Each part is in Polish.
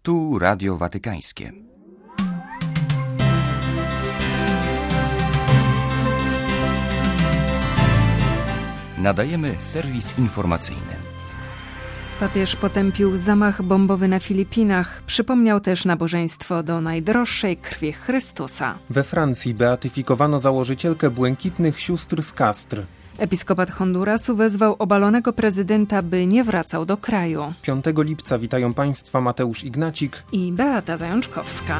Tu Radio Watykańskie. Nadajemy serwis informacyjny. Papież potępił zamach bombowy na Filipinach. Przypomniał też nabożeństwo do najdroższej krwi Chrystusa. We Francji beatyfikowano założycielkę Błękitnych Sióstr z Castr. Episkopat Hondurasu wezwał obalonego prezydenta, by nie wracał do kraju. 5 lipca witają Państwa Mateusz Ignacik i Beata Zajączkowska.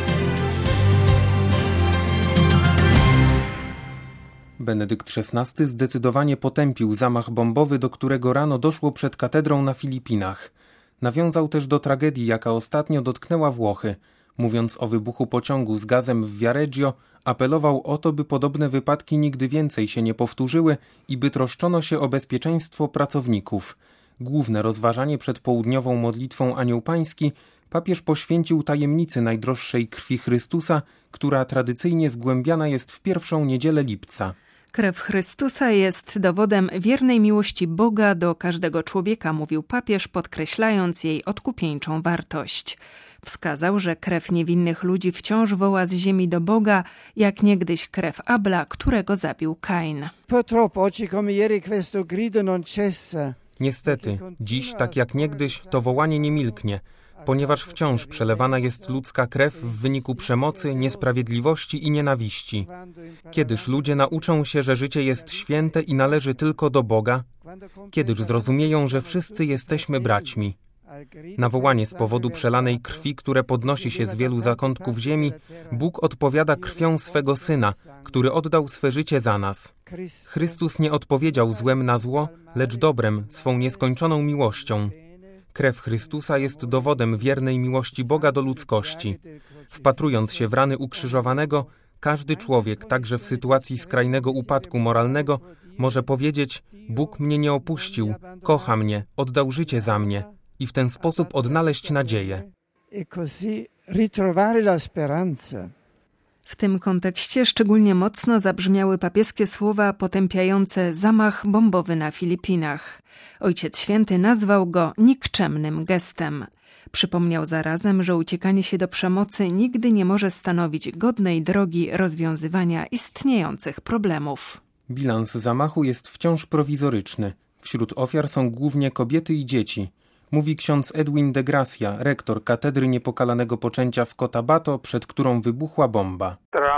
Benedykt XVI zdecydowanie potępił zamach bombowy, do którego rano doszło przed katedrą na Filipinach. Nawiązał też do tragedii, jaka ostatnio dotknęła Włochy. Mówiąc o wybuchu pociągu z gazem w Viareggio, apelował o to, by podobne wypadki nigdy więcej się nie powtórzyły i by troszczono się o bezpieczeństwo pracowników. Główne rozważanie przed południową modlitwą Anioł Pański papież poświęcił tajemnicy najdroższej krwi Chrystusa, która tradycyjnie zgłębiana jest w pierwszą niedzielę lipca. Krew Chrystusa jest dowodem wiernej miłości Boga do każdego człowieka, mówił papież, podkreślając jej odkupieńczą wartość. Wskazał, że krew niewinnych ludzi wciąż woła z ziemi do Boga, jak niegdyś krew Abla, którego zabił Kain. Niestety, dziś, tak jak niegdyś, to wołanie nie milknie, ponieważ wciąż przelewana jest ludzka krew w wyniku przemocy, niesprawiedliwości i nienawiści. Kiedyż ludzie nauczą się, że życie jest święte i należy tylko do Boga? Kiedyż zrozumieją, że wszyscy jesteśmy braćmi? Na wołanie z powodu przelanej krwi, które podnosi się z wielu zakątków ziemi, Bóg odpowiada krwią swego Syna, który oddał swe życie za nas. Chrystus nie odpowiedział złem na zło, lecz dobrem, swą nieskończoną miłością. Krew Chrystusa jest dowodem wiernej miłości Boga do ludzkości. Wpatrując się w rany ukrzyżowanego, każdy człowiek, także w sytuacji skrajnego upadku moralnego, może powiedzieć: Bóg mnie nie opuścił, kocha mnie, oddał życie za mnie i w ten sposób odnaleźć nadzieję. W tym kontekście szczególnie mocno zabrzmiały papieskie słowa potępiające zamach bombowy na Filipinach. Ojciec Święty nazwał go nikczemnym gestem. Przypomniał zarazem, że uciekanie się do przemocy nigdy nie może stanowić godnej drogi rozwiązywania istniejących problemów. Bilans zamachu jest wciąż prowizoryczny. Wśród ofiar są głównie kobiety i dzieci. Mówi ksiądz Edwin de Gracia, rektor Katedry Niepokalanego Poczęcia w Cotabato, przed którą wybuchła bomba.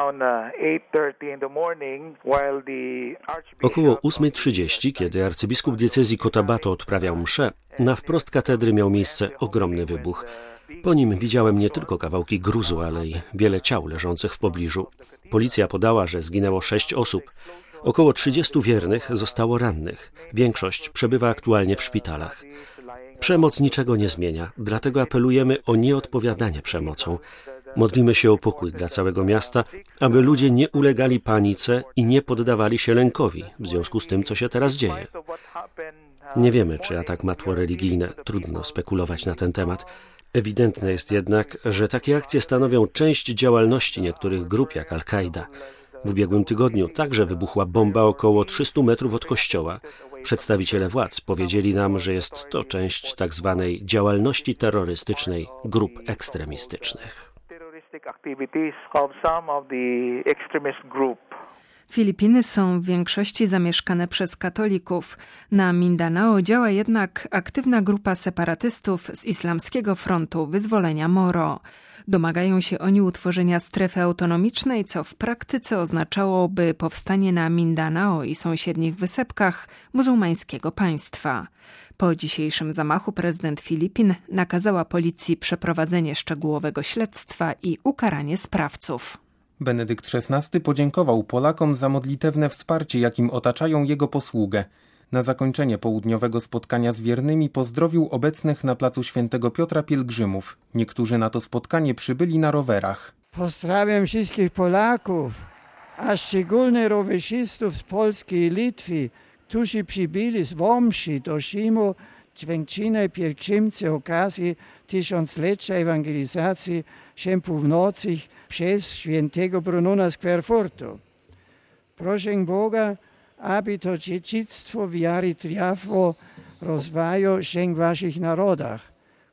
Około 8:30, kiedy arcybiskup diecezji Cotabato odprawiał mszę, na wprost katedry miał miejsce ogromny wybuch. Po nim widziałem nie tylko kawałki gruzu, ale i wiele ciał leżących w pobliżu. Policja podała, że zginęło 6 osób. Około 30 wiernych zostało rannych. Większość przebywa aktualnie w szpitalach. Przemoc niczego nie zmienia, dlatego apelujemy o nieodpowiadanie przemocą. Modlimy się o pokój dla całego miasta, aby ludzie nie ulegali panice i nie poddawali się lękowi w związku z tym, co się teraz dzieje. Nie wiemy, czy atak ma tło religijne, trudno spekulować na ten temat. Ewidentne jest jednak, że takie akcje stanowią część działalności niektórych grup jak Al-Kaida. W ubiegłym tygodniu także wybuchła bomba około 300 metrów od kościoła. Przedstawiciele władz powiedzieli nam, że jest to część tak zwanej działalności terrorystycznej grup ekstremistycznych. Filipiny są w większości zamieszkane przez katolików. Na Mindanao działa jednak aktywna grupa separatystów z Islamskiego Frontu Wyzwolenia Moro. Domagają się oni utworzenia strefy autonomicznej, co w praktyce oznaczałoby powstanie na Mindanao i sąsiednich wysepkach muzułmańskiego państwa. Po dzisiejszym zamachu prezydent Filipin nakazała policji przeprowadzenie szczegółowego śledztwa i ukaranie sprawców. Benedykt XVI podziękował Polakom za modlitewne wsparcie, jakim otaczają jego posługę. Na zakończenie południowego spotkania z wiernymi pozdrowił obecnych na placu Świętego Piotra pielgrzymów. Niektórzy na to spotkanie przybyli na rowerach. Pozdrawiam wszystkich Polaków, a szczególnie rowerzystów z Polski i Litwy, którzy przybyli z Womszy do Rzymu, Ćwęciny pielgrzymce okazji tysiąclecia ewangelizacji ziem północnych przez świętego Brunona z Querfurtu. Proszę Boga, aby to dziedzictwo wiary triafło rozwoju ziem w waszych narodach,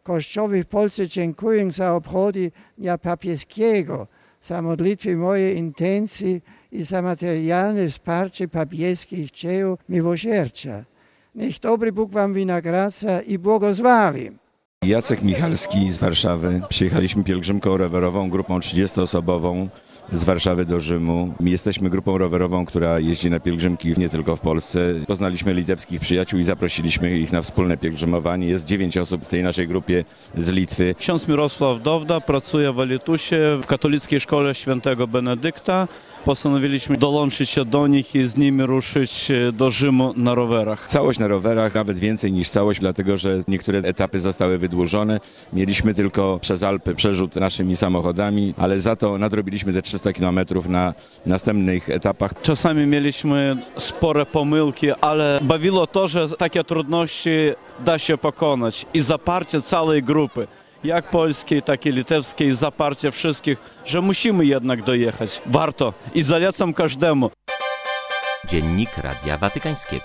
Kościoły w Polsce dziękuję za obchody Dnia Papieskiego, za modlitwy moje intencji i za materialne wsparcie papieskich dzieł miłosierdzia. Niech dobry Bóg wam wynagradza i błogosławi. Jacek Michalski z Warszawy. Przyjechaliśmy pielgrzymką rowerową, grupą 30-osobową z Warszawy do Rzymu. Jesteśmy grupą rowerową, która jeździ na pielgrzymki nie tylko w Polsce. Poznaliśmy litewskich przyjaciół i zaprosiliśmy ich na wspólne pielgrzymowanie. Jest 9 osób w tej naszej grupie z Litwy. Ksiądz Mirosław Dowda pracuje w Alitusie w katolickiej szkole świętego Benedykta. Postanowiliśmy dołączyć się do nich i z nimi ruszyć do Rzymu na rowerach. Całość na rowerach, nawet więcej niż całość, dlatego że niektóre etapy zostały wydłużone. Mieliśmy tylko przez Alpy przerzut naszymi samochodami, ale za to nadrobiliśmy te 300 km na następnych etapach. Czasami mieliśmy spore pomyłki, ale bawiło to, że takie trudności da się pokonać i zaparcie całej grupy. Jak polskiej, tak i litewskiej, zaparcie wszystkich, że musimy jednak dojechać. Warto i zalecam każdemu. Dziennik Radia Watykańskiego.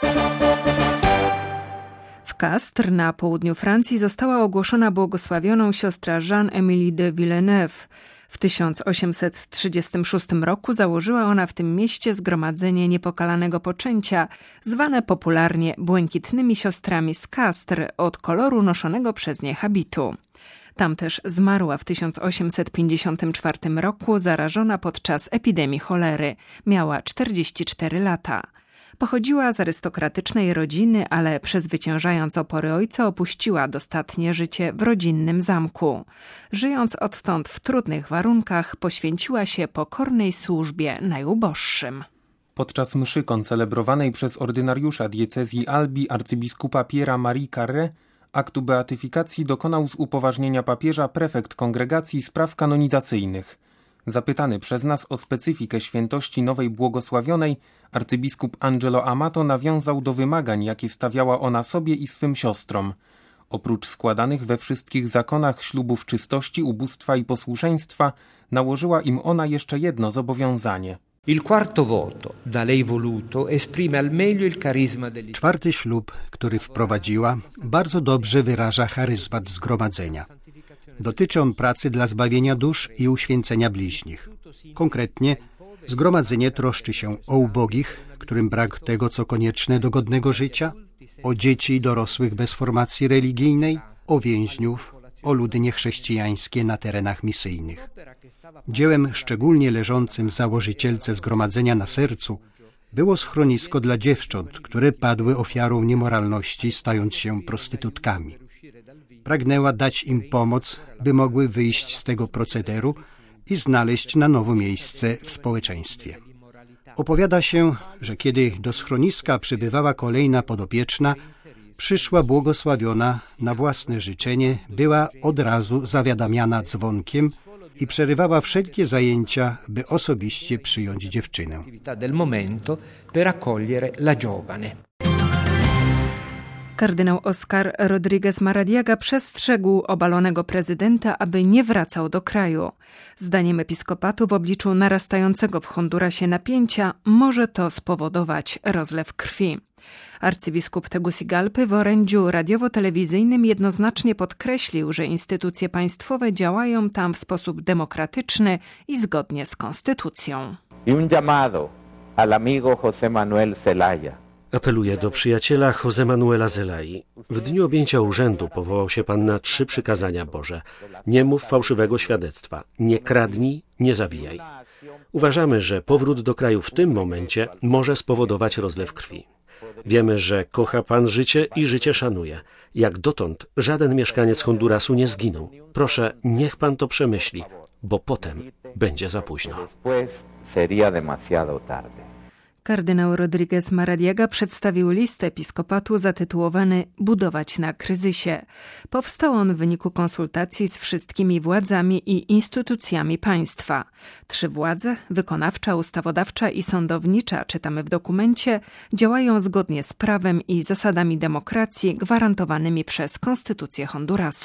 W Castres na południu Francji została ogłoszona błogosławioną siostra Jeanne-Emilie de Villeneuve. W 1836 roku założyła ona w tym mieście zgromadzenie niepokalanego poczęcia, zwane popularnie błękitnymi siostrami z Castres od koloru noszonego przez nie habitu. Tam też zmarła w 1854 roku, zarażona podczas epidemii cholery. Miała 44 lata. Pochodziła z arystokratycznej rodziny, ale przezwyciężając opory ojca opuściła dostatnie życie w rodzinnym zamku. Żyjąc odtąd w trudnych warunkach, poświęciła się pokornej służbie najuboższym. Podczas mszy koncelebrowanej przez ordynariusza diecezji Albi arcybiskupa Pierre'a Marie Carré aktu beatyfikacji dokonał z upoważnienia papieża prefekt Kongregacji Spraw Kanonizacyjnych. Zapytany przez nas o specyfikę świętości nowej błogosławionej, arcybiskup Angelo Amato nawiązał do wymagań, jakie stawiała ona sobie i swym siostrom. Oprócz składanych we wszystkich zakonach ślubów czystości, ubóstwa i posłuszeństwa, nałożyła im ona jeszcze jedno zobowiązanie. Czwarty ślub, który wprowadziła, bardzo dobrze wyraża charyzmat zgromadzenia. Dotyczy on pracy dla zbawienia dusz i uświęcenia bliźnich. Konkretnie, zgromadzenie troszczy się o ubogich, którym brak tego, co konieczne do godnego życia, o dzieci i dorosłych bez formacji religijnej, o więźniów, o ludy niechrześcijańskie na terenach misyjnych. Dziełem szczególnie leżącym założycielce zgromadzenia na sercu było schronisko dla dziewcząt, które padły ofiarą niemoralności, stając się prostytutkami. Pragnęła dać im pomoc, by mogły wyjść z tego procederu i znaleźć na nowo miejsce w społeczeństwie. Opowiada się, że kiedy do schroniska przybywała kolejna podopieczna, przyszła błogosławiona na własne życzenie, była od razu zawiadamiana dzwonkiem i przerywała wszelkie zajęcia, by osobiście przyjąć dziewczynę. Kardynał Oscar Rodríguez Maradiaga przestrzegł obalonego prezydenta, aby nie wracał do kraju. Zdaniem episkopatu w obliczu narastającego w Hondurasie napięcia może to spowodować rozlew krwi. Arcybiskup Tegucigalpy w orędziu radiowo-telewizyjnym jednoznacznie podkreślił, że instytucje państwowe działają tam w sposób demokratyczny i zgodnie z konstytucją. Apeluję do przyjaciela José Manuela Zelai. W dniu objęcia urzędu powołał się pan na 3 przykazania Boże. Nie mów fałszywego świadectwa, nie kradnij, nie zabijaj. Uważamy, że powrót do kraju w tym momencie może spowodować rozlew krwi. Wiemy, że kocha pan życie i życie szanuje. Jak dotąd żaden mieszkaniec Hondurasu nie zginął. Proszę, niech pan to przemyśli, bo potem będzie za późno. Kardynał Rodríguez Maradiaga przedstawił list episkopatu zatytułowany „Budować na kryzysie”. Powstał on w wyniku konsultacji z wszystkimi władzami i instytucjami państwa. 3 władze, wykonawcza, ustawodawcza i sądownicza, czytamy w dokumencie, działają zgodnie z prawem i zasadami demokracji gwarantowanymi przez konstytucję Hondurasu.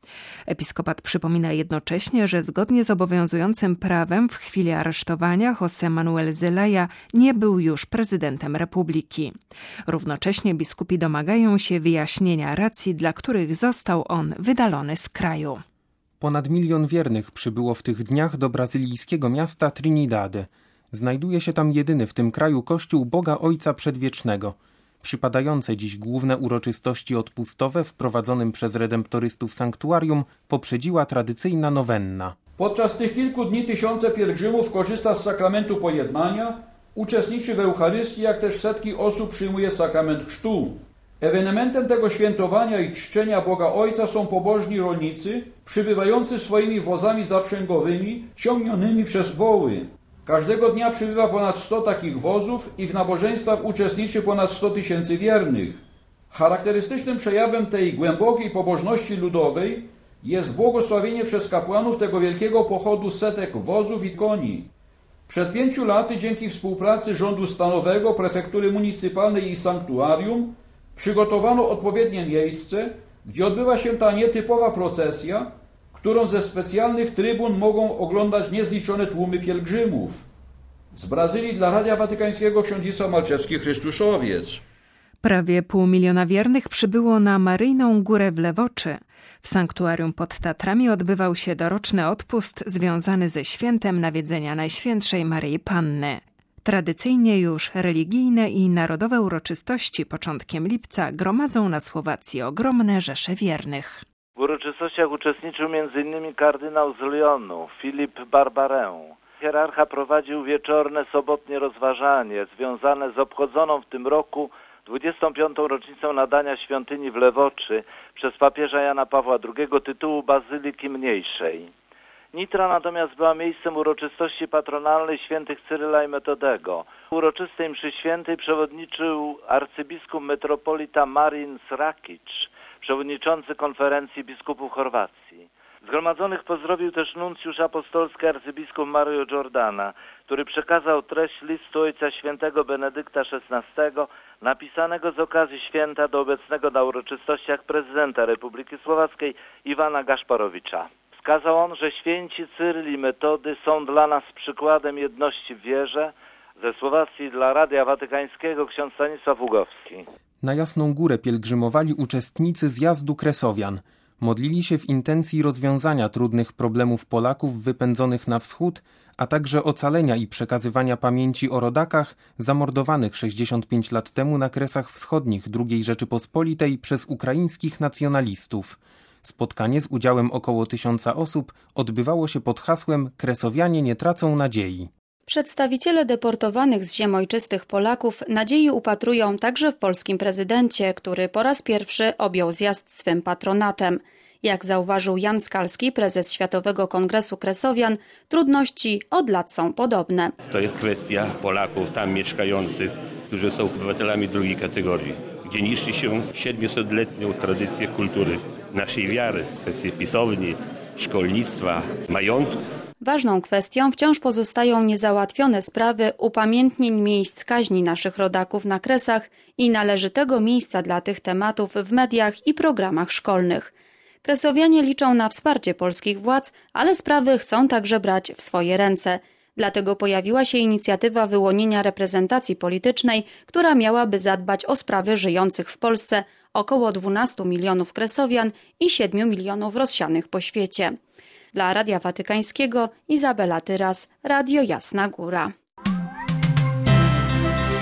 Episkopat przypomina jednocześnie, że zgodnie z obowiązującym prawem w chwili aresztowania José Manuel Zelaya nie był już prezydentem republiki. Równocześnie biskupi domagają się wyjaśnienia racji, dla których został on wydalony z kraju. Ponad 1 milion wiernych przybyło w tych dniach do brazylijskiego miasta Trinidad. Znajduje się tam jedyny w tym kraju kościół Boga Ojca Przedwiecznego. Przypadające dziś główne uroczystości odpustowe w prowadzonym przez redemptorystów sanktuarium poprzedziła tradycyjna nowenna. Podczas tych kilku dni tysiące pielgrzymów korzysta z sakramentu pojednania, uczestniczy w Eucharystii, jak też setki osób przyjmuje sakrament chrztu. Ewenementem tego świętowania i czczenia Boga Ojca są pobożni rolnicy, przybywający swoimi wozami zaprzęgowymi, ciągnionymi przez woły. Każdego dnia przybywa ponad 100 takich wozów i w nabożeństwach uczestniczy ponad 100 000 wiernych. Charakterystycznym przejawem tej głębokiej pobożności ludowej jest błogosławienie przez kapłanów tego wielkiego pochodu setek wozów i koni. Przed 5 laty dzięki współpracy rządu stanowego, prefektury municypalnej i sanktuarium przygotowano odpowiednie miejsce, gdzie odbywa się ta nietypowa procesja, którą ze specjalnych trybun mogą oglądać niezliczone tłumy pielgrzymów. Z Brazylii dla Radia Watykańskiego ksiądz Dzisław Malczewski, Chrystuszowiec. Prawie 500 000 wiernych przybyło na Maryjną Górę w Lewoczy. W sanktuarium pod Tatrami odbywał się doroczny odpust związany ze świętem nawiedzenia Najświętszej Maryi Panny. Tradycyjnie już religijne i narodowe uroczystości początkiem lipca gromadzą na Słowacji ogromne rzesze wiernych. W uroczystościach uczestniczył m.in. kardynał z Lyonu, Filip Barbarę. Hierarcha prowadził wieczorne, sobotnie rozważanie związane z obchodzoną w tym roku 25. rocznicą nadania świątyni w Lewoczy przez papieża Jana Pawła II tytułu Bazyliki Mniejszej. Nitra natomiast była miejscem uroczystości patronalnej świętych Cyryla i Metodego. Uroczystej mszy świętej przewodniczył arcybiskup metropolita Marin Srakic, przewodniczący konferencji biskupów Chorwacji. Zgromadzonych pozdrowił też nuncjusz apostolski arcybiskup Mario Giordana, który przekazał treść listu Ojca Świętego Benedykta XVI, napisanego z okazji święta do obecnego na uroczystościach prezydenta Republiki Słowackiej Iwana Gaszparowicza. Wskazał on, że święci Cyryl i Metody są dla nas przykładem jedności w wierze. Ze Słowacji dla Radia Watykańskiego ksiądz Stanisław Ługowski. Na Jasną Górę pielgrzymowali uczestnicy zjazdu Kresowian. Modlili się w intencji rozwiązania trudnych problemów Polaków wypędzonych na wschód, a także ocalenia i przekazywania pamięci o rodakach zamordowanych 65 lat temu na Kresach Wschodnich II Rzeczypospolitej przez ukraińskich nacjonalistów. Spotkanie z udziałem około 1000 osób odbywało się pod hasłem „Kresowianie nie tracą nadziei”. Przedstawiciele deportowanych z ziem ojczystych Polaków nadziei upatrują także w polskim prezydencie, który po raz pierwszy objął zjazd swym patronatem. Jak zauważył Jan Skalski, prezes Światowego Kongresu Kresowian, trudności od lat są podobne. To jest kwestia Polaków tam mieszkających, którzy są obywatelami drugiej kategorii, gdzie niszczy się 700-letnią tradycję kultury naszej wiary, kwestie pisowni, szkolnictwa, majątków. Ważną kwestią wciąż pozostają niezałatwione sprawy upamiętnień miejsc kaźni naszych rodaków na Kresach i należytego miejsca dla tych tematów w mediach i programach szkolnych. Kresowianie liczą na wsparcie polskich władz, ale sprawy chcą także brać w swoje ręce. Dlatego pojawiła się inicjatywa wyłonienia reprezentacji politycznej, która miałaby zadbać o sprawy żyjących w Polsce około 12 milionów Kresowian i 7 milionów rozsianych po świecie. Dla Radia Watykańskiego Izabela Tyras, Radio Jasna Góra.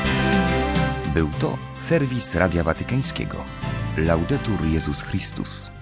Był to serwis Radia Watykańskiego. Laudetur Jezus Chrystus.